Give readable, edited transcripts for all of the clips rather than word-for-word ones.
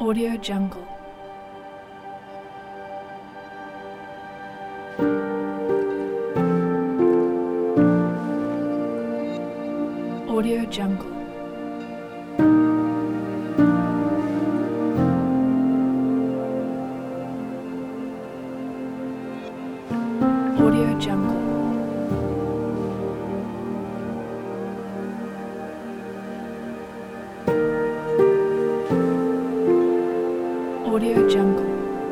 Audio Jungle. Audio Jungle. Audio Jungle. Audio Jungle.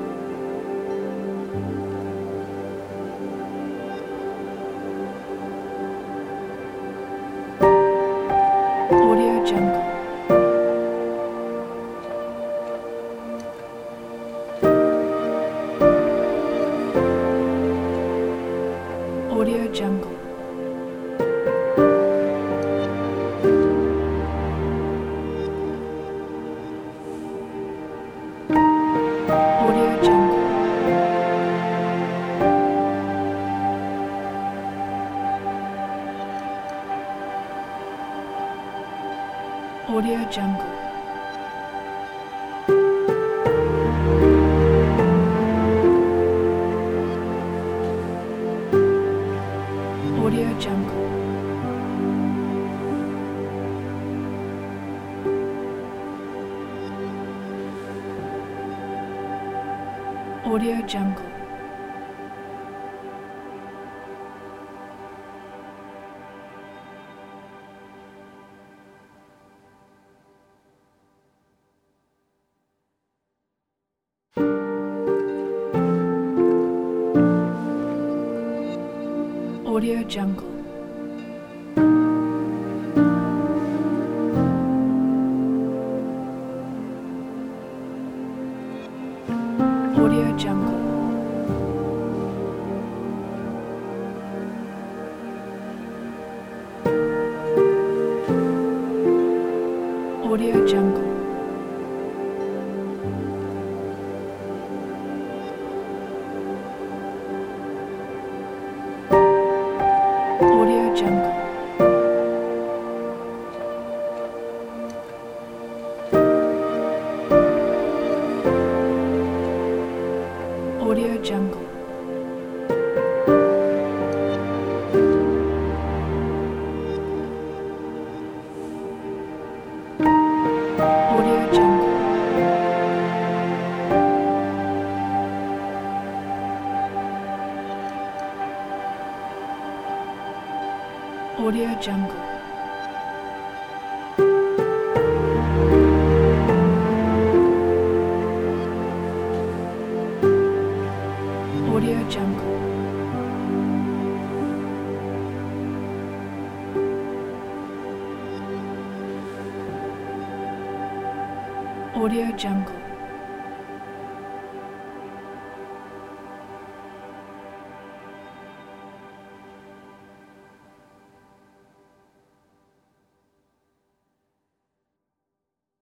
Audio Jungle. Audio Jungle. Audio Jungle. Audio Jungle. Audio Jungle. Audio Jungle. Audio Jungle. Audio Jungle. Audio Jungle. Audio Jungle. Audio Jungle. Audio Jungle. Audio Jungle. Audio Jungle. Audio Jungle.